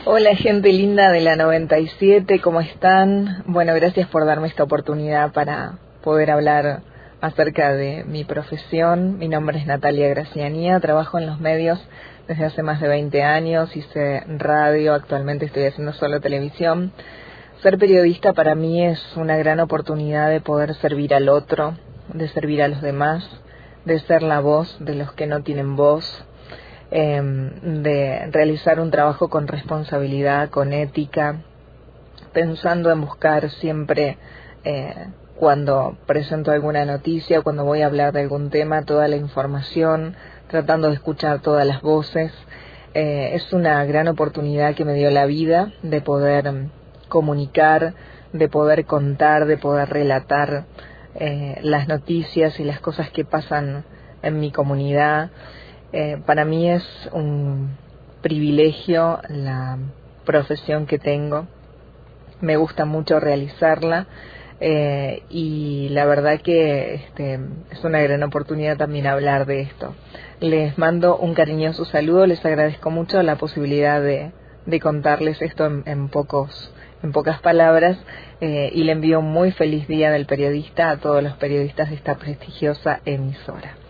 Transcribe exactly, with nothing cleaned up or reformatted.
Hola gente linda de la noventa y siete, ¿cómo están? Bueno, gracias por darme esta oportunidad para poder hablar acerca de mi profesión. Mi nombre es Natalia Gracianía, trabajo en los medios desde hace más de veinte años, hice radio, actualmente estoy haciendo solo televisión. Ser periodista para mí es una gran oportunidad de poder servir al otro, de servir a los demás, de ser la voz de los que no tienen voz, eh, de realizar un trabajo con responsabilidad, con ética, pensando en buscar siempre, eh, cuando presento alguna noticia, cuando voy a hablar de algún tema, toda la información, tratando de escuchar todas las voces. Eh, es una gran oportunidad que me dio la vida de poder comunicar, de poder contar, de poder relatar eh, las noticias y las cosas que pasan en mi comunidad. Eh, para mí es un privilegio la profesión que tengo, me gusta mucho realizarla eh, y la verdad que este, es una gran oportunidad también hablar de esto. Les mando un cariñoso saludo, les agradezco mucho la posibilidad de, de contarles esto en, en, pocos, en pocas palabras eh, y le envío un muy feliz día del periodista a todos los periodistas de esta prestigiosa emisora.